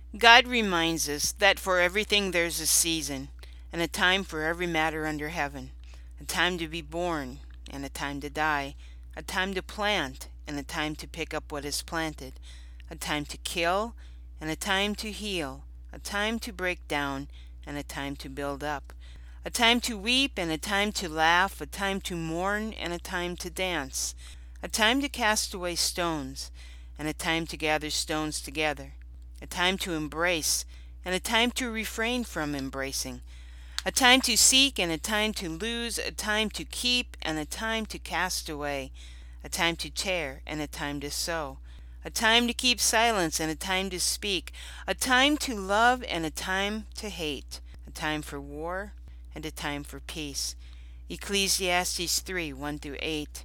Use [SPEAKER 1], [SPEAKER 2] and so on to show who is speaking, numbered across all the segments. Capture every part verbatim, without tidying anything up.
[SPEAKER 1] God reminds us that for everything there's a season, and a time for every matter under heaven, a time to be born, and a time to die, a time to plant, and a time to pick up what is planted, a time to kill, and a time to heal, a time to break down, and a time to build up, a time to weep, and a time to laugh, a time to mourn, and a time to dance, a time to cast away stones, and a time to gather stones together, a time to embrace, and a time to refrain from embracing, a time to seek, and a time to lose, a time to keep, and a time to cast away, a time to tear, and a time to sow, a time to keep silence, and a time to speak, a time to love, and a time to hate, a time for war, and a time for peace. Ecclesiastes three, one through eight.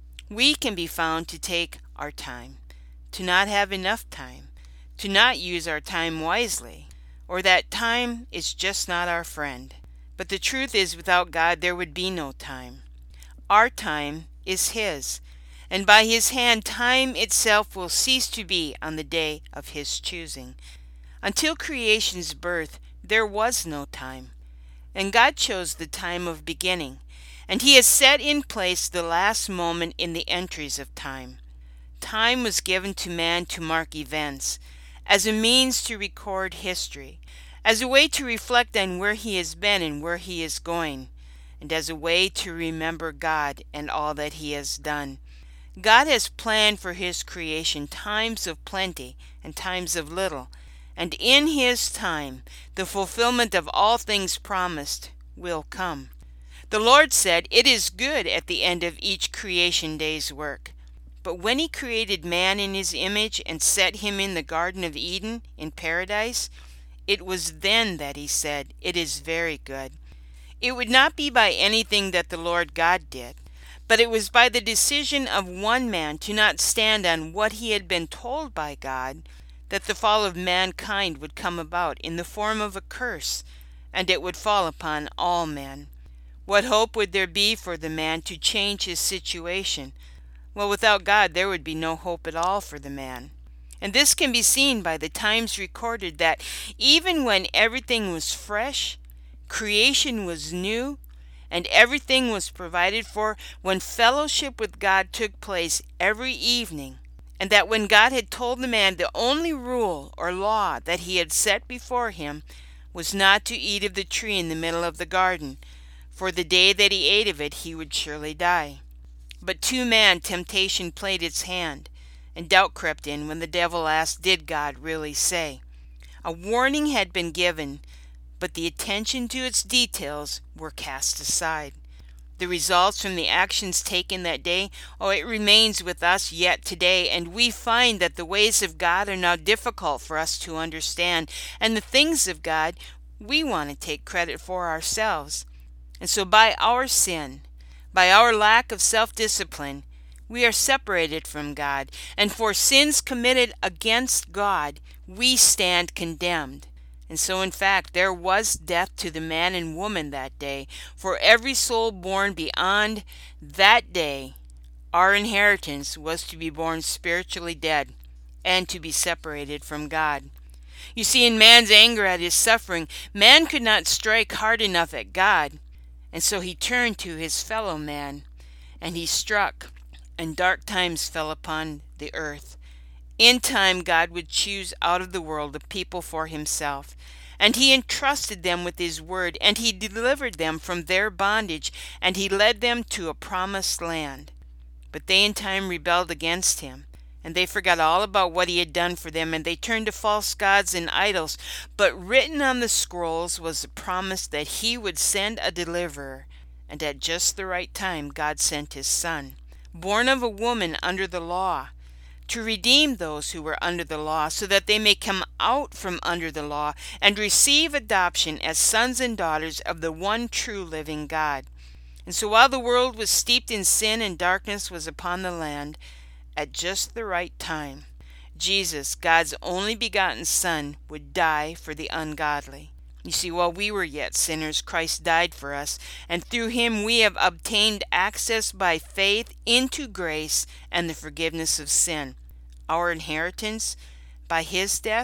[SPEAKER 1] We can be found to take our time, to not have enough time, to not use our time wisely, or that time is just not our friend. But the truth is, without God there would be no time. Our time is His, and by His hand time itself will cease to be on the day of His choosing. Until creation's birth there was no time, and God chose the time of beginning, and He has set in place the last moment in the entries of time. Time was given to man to mark events, as a means to record history, as a way to reflect on where he has been and where he is going, and as a way to remember God and all that He has done. God has planned for His creation times of plenty and times of little, and in His time the fulfillment of all things promised will come. The Lord said, "It is good" at the end of each creation day's work. But when He created man in His image and set him in the Garden of Eden in paradise, it was then that He said, "It is very good." It would not be by anything that the Lord God did, but it was by the decision of one man to not stand on what he had been told by God, that the fall of mankind would come about in the form of a curse, and it would fall upon all men. What hope would there be for the man to change his situation? Well, without God there would be no hope at all for the man. And this can be seen by the times recorded that even when everything was fresh, creation was new, and everything was provided for, when fellowship with God took place every evening, and that when God had told the man the only rule or law that He had set before him was not to eat of the tree in the middle of the garden, for the day that he ate of it he would surely die. But to man temptation played its hand, and doubt crept in when the devil asked, did God really say? A warning had been given, but the attention to its details were cast aside. The results from the actions taken that day, oh, it remains with us yet today, and we find that the ways of God are now difficult for us to understand, and the things of God we want to take credit for ourselves. And so by our sin, by our lack of self-discipline, we are separated from God, and for sins committed against God, we stand condemned. And so in fact there was death to the man and woman that day, for every soul born beyond that day. Our inheritance was to be born spiritually dead and to be separated from God. You see, in man's anger at his suffering, man could not strike hard enough at God, and so he turned to his fellow man, and he struck, and dark times fell upon the earth. In time God would choose out of the world a people for Himself, and He entrusted them with His word, and He delivered them from their bondage, and He led them to a promised land. But they in time rebelled against Him, and they forgot all about what He had done for them, and they turned to false gods and idols. But written on the scrolls was the promise that He would send a deliverer, and at just the right time God sent His Son, born of a woman under the law, to redeem those who were under the law, so that they may come out from under the law and receive adoption as sons and daughters of the one true living God. And so while the world was steeped in sin and darkness was upon the land, at just the right time, Jesus, God's only begotten Son, would die for the ungodly. You see, while we were yet sinners, Christ died for us, and through Him we have obtained access by faith into grace and the forgiveness of sin. Our inheritance, by His death,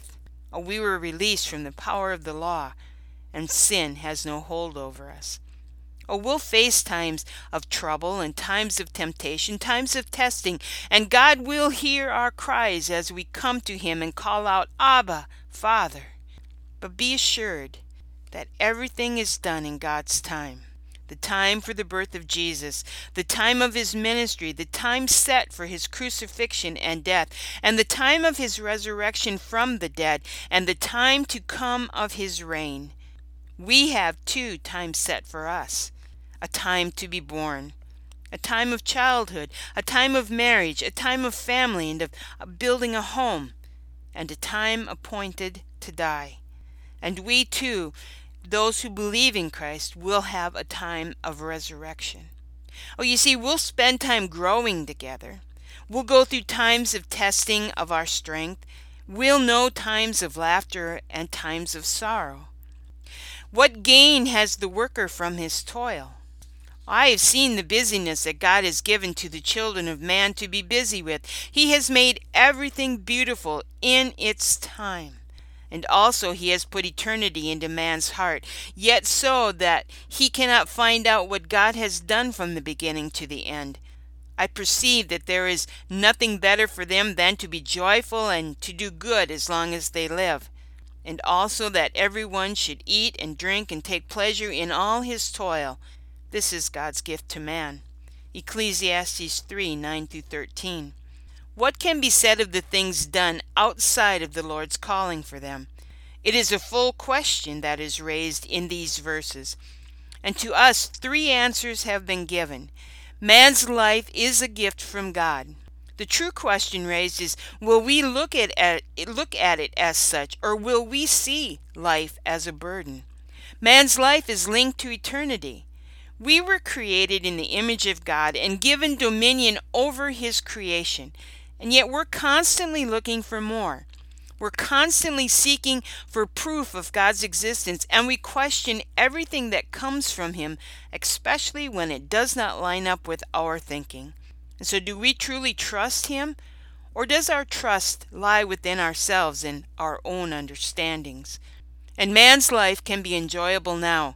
[SPEAKER 1] Oh, we were released from the power of the law, and sin has no hold over us. Oh, we'll face times of trouble and times of temptation, times of testing, and God will hear our cries as we come to Him and call out, Abba, Father. But be assured that everything is done in God's time. The time for the birth of Jesus, the time of His ministry, the time set for His crucifixion and death, and the time of His resurrection from the dead, and the time to come of His reign. We have two times set for us: a time to be born, a time of childhood, a time of marriage, a time of family and of building a home, and a time appointed to die. And we too, those who believe in Christ, will have a time of resurrection. Oh, you see, we'll spend time growing together. We'll go through times of testing of our strength. We'll know times of laughter and times of sorrow. What gain has the worker from his toil? I have seen the busyness that God has given to the children of man to be busy with. He has made everything beautiful in its time. And also He has put eternity into man's heart, yet so that he cannot find out what God has done from the beginning to the end. I perceive that there is nothing better for them than to be joyful and to do good as long as they live, and also that everyone should eat and drink and take pleasure in all his toil. This is God's gift to man. Ecclesiastes three, nine through thirteen. What can be said of the things done outside of the Lord's calling for them? It is a full question that is raised in these verses. And to us three answers have been given. Man's life is a gift from God. The true question raised is, will we look at, at, look at it as such, or will we see life as a burden? Man's life is linked to eternity. We were created in the image of God and given dominion over His creation. And yet we're constantly looking for more. We're constantly seeking for proof of God's existence, and we question everything that comes from Him, especially when it does not line up with our thinking. And so do we truly trust Him, or does our trust lie within ourselves and our own understandings? And man's life can be enjoyable now.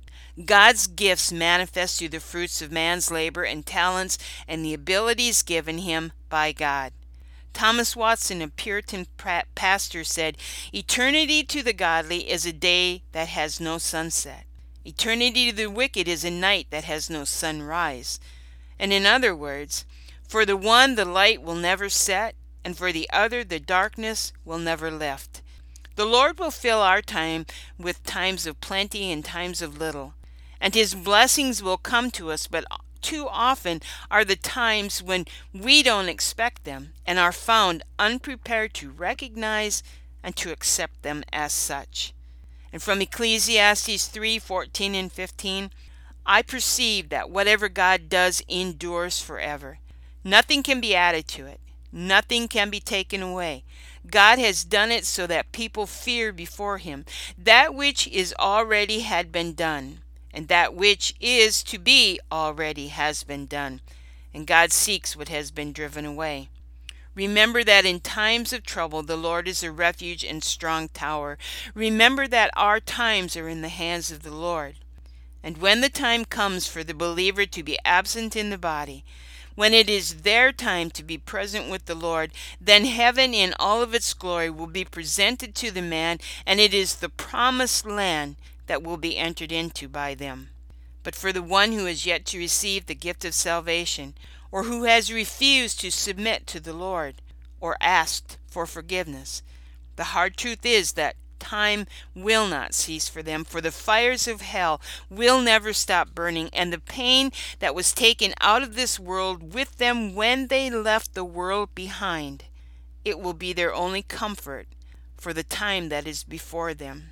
[SPEAKER 1] God's gifts manifest through the fruits of man's labor and talents and the abilities given him by God. Thomas Watson, a Puritan pastor, said, "Eternity to the godly is a day that has no sunset. Eternity to the wicked is a night that has no sunrise." And in other words, for the one the light will never set, and for the other the darkness will never lift. The Lord will fill our time with times of plenty and times of little, and His blessings will come to us, but too often are the times when we don't expect them and are found unprepared to recognize and to accept them as such. And from Ecclesiastes three, fourteen and fifteen, I perceive that whatever God does endures forever. Nothing can be added to it. Nothing can be taken away. God has done it so that people fear before Him. That which is already had been done, and that which is to be already has been done, and God seeks what has been driven away. Remember that in times of trouble the Lord is a refuge and strong tower. Remember that our times are in the hands of the Lord. And when the time comes for the believer to be absent in the body, when it is their time to be present with the Lord, then heaven in all of its glory will be presented to the man, and it is the promised land that will be entered into by them. But for the one who has yet to receive the gift of salvation, or who has refused to submit to the Lord, or asked for forgiveness, the hard truth is that time will not cease for them, for the fires of hell will never stop burning, and the pain that was taken out of this world with them when they left the world behind, it will be their only comfort for the time that is before them.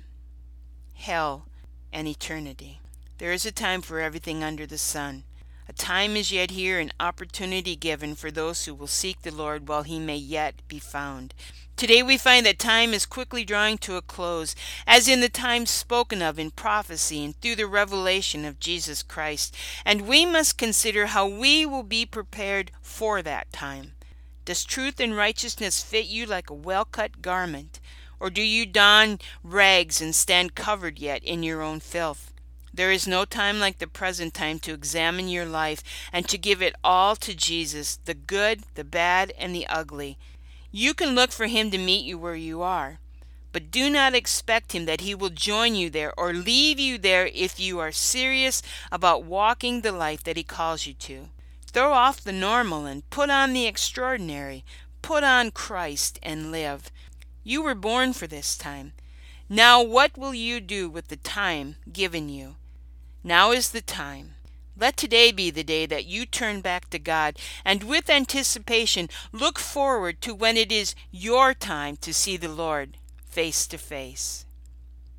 [SPEAKER 1] Hell and eternity. There is a time for everything under the sun. A time is yet here, an opportunity given for those who will seek the Lord while He may yet be found. Today we find that time is quickly drawing to a close, as in the time spoken of in prophecy and through the revelation of Jesus Christ, and we must consider how we will be prepared for that time. Does truth and righteousness fit you like a well-cut garment, Or do you don rags and stand covered yet in your own filth? There is no time like the present time to examine your life and to give it all to Jesus, the good, the bad, and the ugly. You can look for Him to meet you where you are, but do not expect Him that He will join you there or leave you there if you are serious about walking the life that He calls you to. Throw off the normal and put on the extraordinary. Put on Christ and live. You were born for this time. Now what will you do with the time given you? Now is the time. Let today be the day that you turn back to God and with anticipation look forward to when it is your time to see the Lord face to face.